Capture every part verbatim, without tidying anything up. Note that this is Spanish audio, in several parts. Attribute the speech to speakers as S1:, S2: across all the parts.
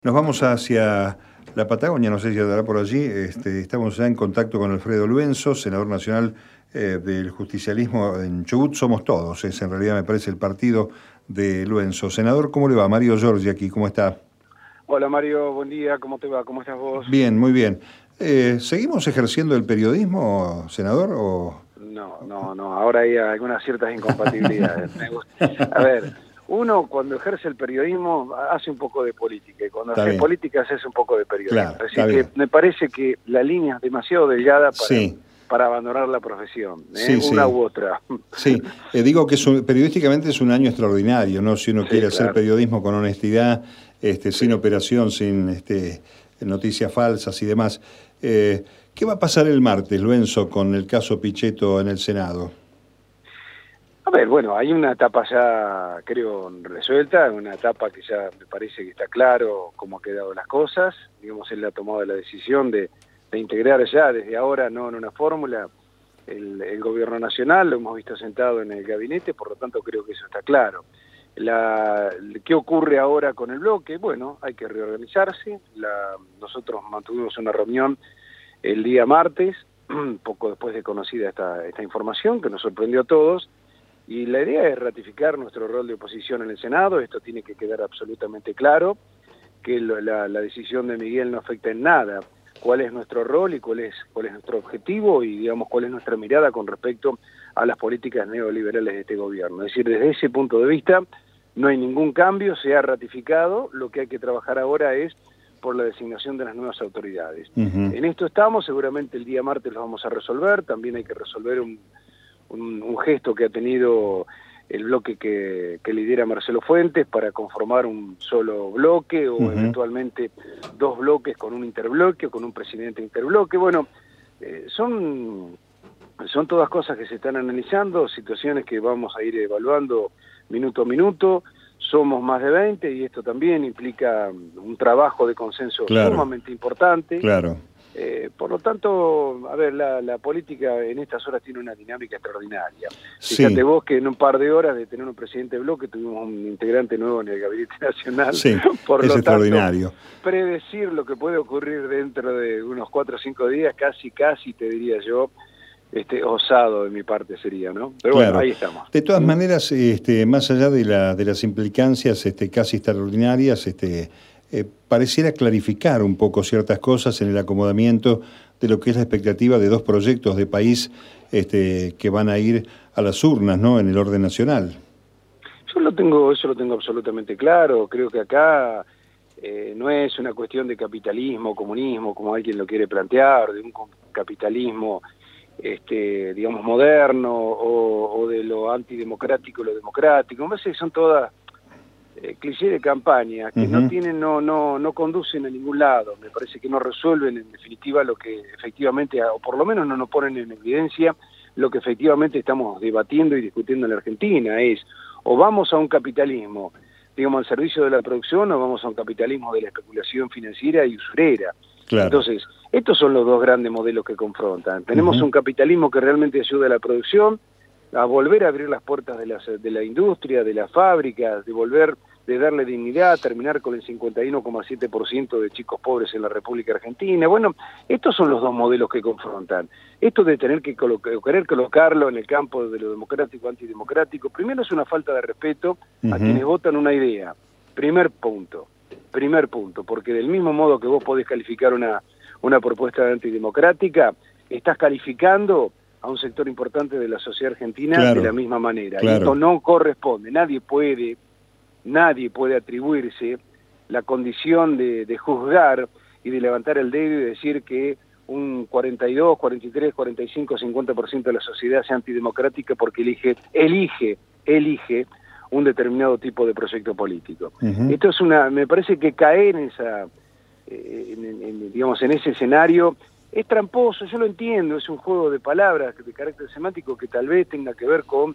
S1: Nos vamos hacia la Patagonia, no sé si andará por allí. Este, estamos ya en contacto con Alfredo Luenzo, senador nacional eh, del justicialismo en Chubut. Somos todos, es en realidad me parece el partido de Luenzo. Senador, ¿cómo le va? Mario Giorgi aquí, ¿cómo está?
S2: Hola Mario, buen día, ¿cómo te va? ¿Cómo estás vos?
S1: Bien, muy bien. Eh, ¿Seguimos ejerciendo el periodismo, senador? O...
S2: No, no, no, ahora hay algunas ciertas incompatibilidades. Me gusta. A ver, uno cuando ejerce el periodismo hace un poco de política y cuando
S1: Está
S2: hace
S1: bien,
S2: política hace un poco de periodismo.
S1: claro,
S2: Es
S1: está
S2: decir,
S1: bien.
S2: que me parece que la línea es demasiado delgada para,
S1: Sí,
S2: para abandonar la profesión, ¿eh?
S1: sí,
S2: Una
S1: sí.
S2: u otra.
S1: Sí, eh, digo que es un- periodísticamente es un año extraordinario, ¿no? Si uno
S2: Sí,
S1: quiere hacer
S2: claro,
S1: periodismo con honestidad, este, sin
S2: sí.
S1: operación, sin este, noticias falsas y demás. Eh, ¿qué va a pasar el martes, Luenzo, con el caso Pichetto en el Senado?
S2: A ver, bueno, hay una etapa ya, creo, resuelta, una etapa que ya me parece que está claro cómo han quedado las cosas. Digamos, él ha tomado la decisión de, de integrar ya desde ahora, no en una fórmula, el, el gobierno nacional, lo hemos visto sentado en el gabinete, por lo tanto creo que eso está claro. La, ¿Qué ocurre ahora con el bloque? Bueno, hay que reorganizarse. La, nosotros mantuvimos una reunión el día martes, poco después de conocida esta, esta información, que nos sorprendió a todos, y la idea es ratificar nuestro rol de oposición en el Senado. Esto tiene que quedar absolutamente claro, que la, la decisión de Miguel no afecta en nada cuál es nuestro rol y cuál es, cuál es nuestro objetivo y, digamos, cuál es nuestra mirada con respecto a las políticas neoliberales de este gobierno. Es decir, desde ese punto de vista no hay ningún cambio, se ha ratificado. Lo que hay que trabajar ahora es por la designación de las nuevas autoridades.
S1: Ujú.
S2: En esto estamos, seguramente el día martes lo vamos a resolver. También hay que resolver un Un, un gesto que ha tenido el bloque que, que lidera Marcelo Fuentes para conformar un solo bloque o
S1: Ujú.
S2: eventualmente dos bloques con un interbloque o con un presidente interbloque. Bueno, eh, son, son todas cosas que se están analizando, situaciones que vamos a ir evaluando minuto a minuto. Somos más de veinte y esto también implica un trabajo de consenso
S1: Claro,
S2: sumamente importante.
S1: claro.
S2: Eh, por lo tanto, a ver, la, la política en estas horas tiene una dinámica extraordinaria. Fíjate
S1: Sí,
S2: vos que en un par de horas de tener un presidente de bloque tuvimos un integrante nuevo en el Gabinete Nacional.
S1: sí,
S2: Por
S1: es
S2: lo tanto,
S1: extraordinario.
S2: predecir lo que puede ocurrir dentro de unos cuatro o cinco días, casi, casi, te diría yo, este, osado de mi parte sería, ¿no? Pero bueno,
S1: Claro.
S2: ahí estamos.
S1: De todas
S2: ¿Mm?
S1: maneras, este, más allá de, la, de las implicancias este, casi extraordinarias, este, eh, pareciera clarificar un poco ciertas cosas en el acomodamiento de lo que es la expectativa de dos proyectos de país este, que van a ir a las urnas, ¿no?, en el orden nacional.
S2: Yo lo tengo, eso lo tengo absolutamente claro. Creo que acá eh, no es una cuestión de capitalismo, comunismo, como alguien lo quiere plantear, de un capitalismo, este, digamos, moderno o, o de lo antidemocrático, lo democrático. Me parece que son todas eh, clichés de campaña que no
S1: Ujú.
S2: tienen, no, no, no conducen a ningún lado. Me parece que no resuelven en definitiva lo que efectivamente, o por lo menos no nos ponen en evidencia lo que efectivamente estamos debatiendo y discutiendo en la Argentina. Es o vamos a un capitalismo, digamos, al servicio de la producción, o vamos a un capitalismo de la especulación financiera y usurera.
S1: Claro.
S2: Entonces, estos son los dos grandes modelos que confrontan. Tenemos
S1: Ujú.
S2: un capitalismo que realmente ayuda a la producción, a volver a abrir las puertas de, las, de la industria, de las fábricas, de volver, de darle dignidad, terminar con el cincuenta y uno coma siete por ciento de chicos pobres en la República Argentina. Bueno, estos son los dos modelos que confrontan. Esto de tener que colocar, querer colocarlo en el campo de lo democrático, antidemocrático, primero es una falta de respeto a
S1: Ujú.
S2: quienes votan una idea. Primer punto, primer punto, porque del mismo modo que vos podés calificar una, una propuesta antidemocrática, estás calificando a un sector importante de la sociedad argentina de la
S1: Claro,
S2: misma manera. Y esto
S1: claro.
S2: no corresponde. Nadie puede, nadie puede atribuirse la condición de, de juzgar y de levantar el dedo y decir que un cuarenta y dos, cuarenta y tres, cuarenta y cinco, cincuenta por ciento de la sociedad sea antidemocrática porque elige, elige, elige un determinado tipo de proyecto político.
S1: Ujú.
S2: Esto es una, me parece que caer en esa, eh, en, en, digamos, en ese escenario es tramposo. Yo lo entiendo, es un juego de palabras de carácter semántico que tal vez tenga que ver con,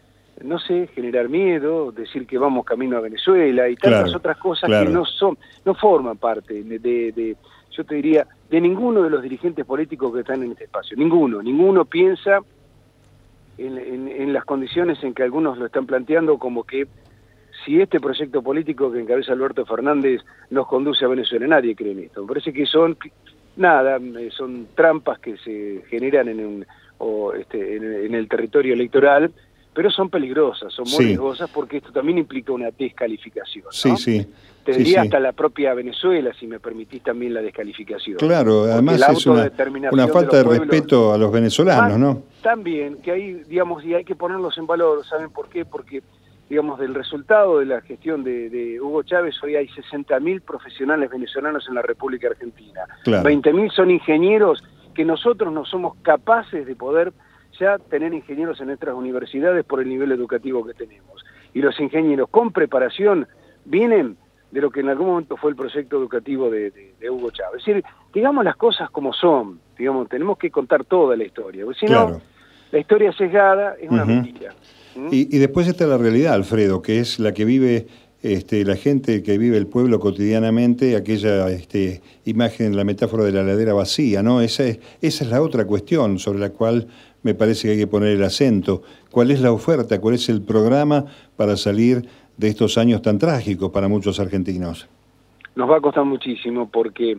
S2: no sé, generar miedo, decir que vamos camino a Venezuela y tantas
S1: Claro,
S2: otras cosas que
S1: claro.
S2: no son, no forman parte de, de, de, yo te diría, de ninguno de los dirigentes políticos que están en este espacio. Ninguno, ninguno piensa en, en, en las condiciones en que algunos lo están planteando, como que si este proyecto político que encabeza Alberto Fernández nos conduce a Venezuela. Nadie cree en esto. Me parece que son, nada, son trampas que se generan en, un, o este, en, en el territorio electoral, pero son peligrosas, son muy
S1: sí.
S2: riesgosas, porque esto también implica una descalificación, ¿no?
S1: Sí, sí.
S2: Te
S1: sí,
S2: diría
S1: sí.
S2: hasta la propia Venezuela, si me permitís también la descalificación.
S1: Claro,
S2: Porque
S1: además es una, una falta de, de respeto a los venezolanos, ¿no?
S2: También, que hay, digamos, y hay que ponerlos en valor, ¿saben por qué? Porque, digamos, del resultado de la gestión de, de Hugo Chávez, hoy hay sesenta mil profesionales venezolanos en la República Argentina.
S1: Claro.
S2: veinte mil son ingenieros que nosotros no somos capaces de poder ya tener ingenieros en nuestras universidades por el nivel educativo que tenemos. Y los ingenieros con preparación vienen de lo que en algún momento fue el proyecto educativo de, de, de Hugo Chávez. Es decir, digamos las cosas como son, digamos, tenemos que contar toda la historia, porque si
S1: claro.
S2: no, la historia sesgada es una uh-huh. mentira.
S1: ¿Mm? Y, y después está la realidad, Alfredo, que es la que vive este, la gente, que vive el pueblo cotidianamente, aquella este, imagen, la metáfora de la ladera vacía, ¿no? Esa es, esa es la otra cuestión sobre la cual me parece que hay que poner el acento. ¿Cuál es la oferta? ¿Cuál es el programa para salir de estos años tan trágicos para muchos argentinos?
S2: Nos va a costar muchísimo porque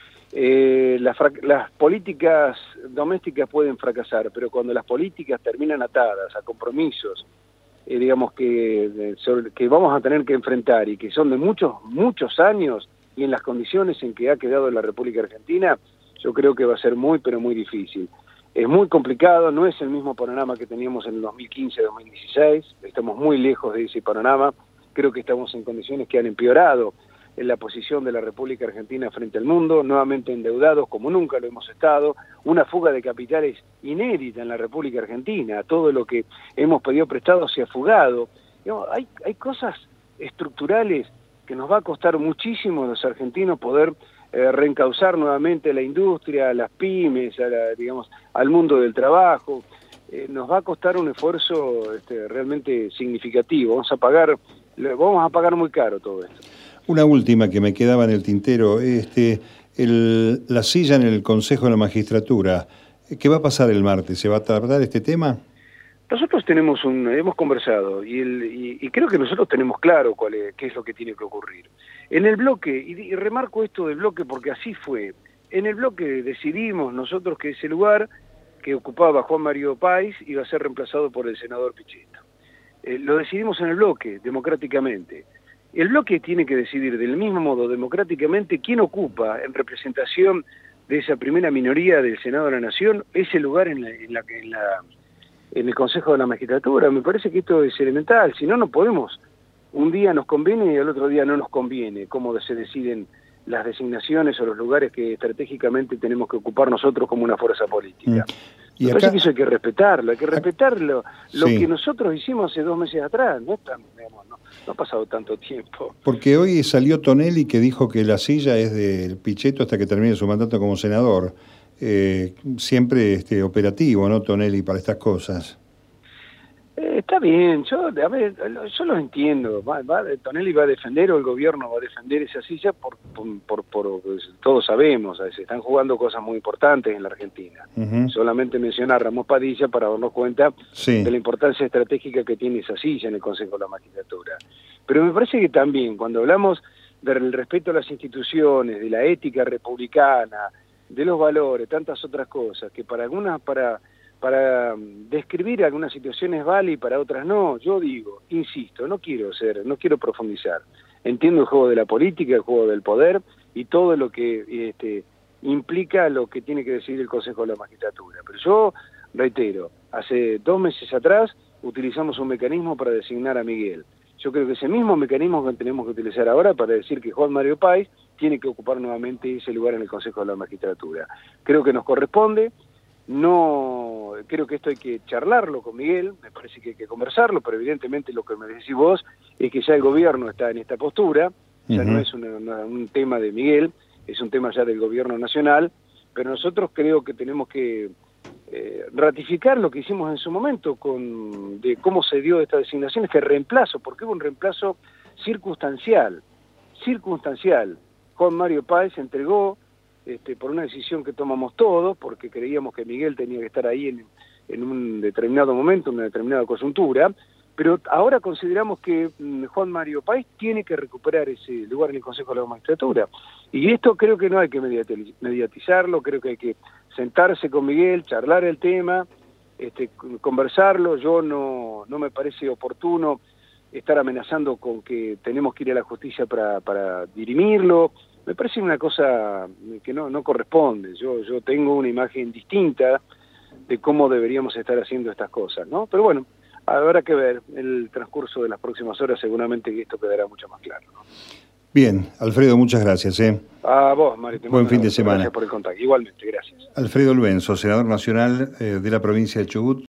S2: eh, las, las políticas domésticas pueden fracasar, pero cuando las políticas terminan atadas a compromisos, eh, digamos que, eh, sobre, que vamos a tener que enfrentar y que son de muchos, muchos años y en las condiciones en que ha quedado la República Argentina, yo creo que va a ser muy, pero muy difícil. Es muy complicado, no es el mismo panorama que teníamos en el dos mil quince dos mil dieciséis, estamos muy lejos de ese panorama. Creo que estamos en condiciones que han empeorado en la posición de la República Argentina frente al mundo, nuevamente endeudados como nunca lo hemos estado, una fuga de capitales inédita en la República Argentina, todo lo que hemos pedido prestado se ha fugado. Digamos, hay, hay cosas estructurales que nos va a costar muchísimo a los argentinos poder eh, reencauzar nuevamente la industria, a las pymes, a la, digamos, al mundo del trabajo. Eh, nos va a costar un esfuerzo este, realmente significativo, vamos a pagar Vamos a pagar muy caro todo esto.
S1: Una última que me quedaba en el tintero, este, el, la silla en el Consejo de la Magistratura, ¿qué va a pasar el martes? ¿Se va a tratar este tema?
S2: Nosotros tenemos un, hemos conversado y, el, y, y creo que nosotros tenemos claro cuál es, qué es lo que tiene que ocurrir. En el bloque, y, y remarco esto del bloque porque así fue, en el bloque decidimos nosotros que ese lugar que ocupaba Juan Mario Páez iba a ser reemplazado por el senador Pichetto. Eh, lo decidimos en el bloque, democráticamente. El bloque tiene que decidir del mismo modo, democráticamente, quién ocupa, en representación de esa primera minoría del Senado de la Nación, ese lugar en, la, en, la, en, la, en el Consejo de la Magistratura. Me parece que esto es elemental, si no, no podemos. Un día nos conviene y al otro día no nos conviene, cómo se deciden las designaciones o los lugares que estratégicamente tenemos que ocupar nosotros como una fuerza política. ¿Y Me acá? parece que eso hay que respetarlo, hay que respetarlo, lo sí. que nosotros hicimos hace dos meses atrás, no, es tan, digamos, no, no ha pasado tanto tiempo.
S1: Porque hoy salió Tonelli que dijo que la silla es del Pichetto hasta que termine su mandato como senador. Eh, siempre este, operativo, ¿no, Tonelli, para estas cosas?
S2: Eh, está bien, yo a ver, yo los entiendo, va, va, Tonelli va a defender o el gobierno va a defender esa silla por, por, por, por pues, todos sabemos, se están jugando cosas muy importantes en la Argentina. Uh-huh. Solamente mencionar a Ramos Padilla para darnos cuenta sí. de la importancia estratégica que tiene esa silla en el Consejo de la Magistratura. Pero me parece que también cuando hablamos del respeto a las instituciones, de la ética republicana, de los valores, tantas otras cosas, que para algunas, para... para describir algunas situaciones vale y para otras no. Yo digo, insisto, no quiero ser, no quiero profundizar. Entiendo el juego de la política, el juego del poder y todo lo que este, implica lo que tiene que decidir el Consejo de la Magistratura. Pero yo reitero, hace dos meses atrás utilizamos un mecanismo para designar a Miguel. Yo creo que ese mismo mecanismo que tenemos que utilizar ahora para decir que Juan Mario Páez tiene que ocupar nuevamente ese lugar en el Consejo de la Magistratura. Creo que nos corresponde. No, creo que esto hay que charlarlo con Miguel, me parece que hay que conversarlo, pero evidentemente lo que me decís vos es que ya el gobierno está en esta postura, ya uh-huh. no es una, una, un tema de Miguel, es un tema ya del gobierno nacional, pero nosotros creo que tenemos que eh, ratificar lo que hicimos en su momento con de cómo se dio esta designación, este reemplazo, porque hubo un reemplazo circunstancial, circunstancial. Juan Mario Páez entregó Este, por una decisión que tomamos todos, porque creíamos que Miguel tenía que estar ahí en, en un determinado momento, en una determinada coyuntura, pero ahora consideramos que mm, Juan Mario Páez tiene que recuperar ese lugar en el Consejo de la Magistratura. Y esto creo que no hay que mediatizarlo, creo que hay que sentarse con Miguel, charlar el tema, este, conversarlo. Yo no, no me parece oportuno estar amenazando con que tenemos que ir a la justicia para, para dirimirlo. Me parece una cosa que no, no corresponde. Yo, yo tengo una imagen distinta de cómo deberíamos estar haciendo estas cosas, ¿no? Pero bueno, habrá que ver el transcurso de las próximas horas, seguramente que esto quedará mucho más claro, ¿no?
S1: Bien, Alfredo, muchas gracias. ¿eh?
S2: A vos, Mari.
S1: Buen fin de semana.
S2: Gracias por el contacto. Igualmente, gracias.
S1: Alfredo Lbenzo, senador nacional eh, de la provincia de Chubut.